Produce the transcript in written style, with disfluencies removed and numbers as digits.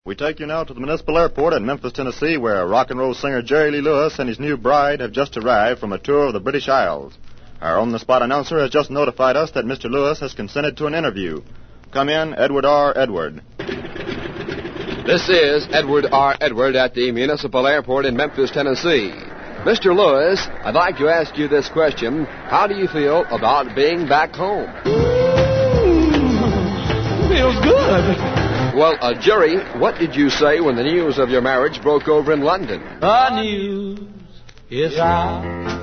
We take you now to the municipal airport in Memphis, Tennessee, where rock and roll singer Jerry Lee Lewis and his new bride have just arrived from a tour of the British Isles. Our on-the-spot announcer has just notified us that Mr. Lewis has consented to an interview. Come in, Edward R. Edward. This is Edward R. Edward at the municipal airport in Memphis, Tennessee. Mr. Lewis, I'd like to ask you this question. How do you feel about being back home? Feels good. Well, Jerry, what did you say when the news of your marriage broke over in London? The news is out.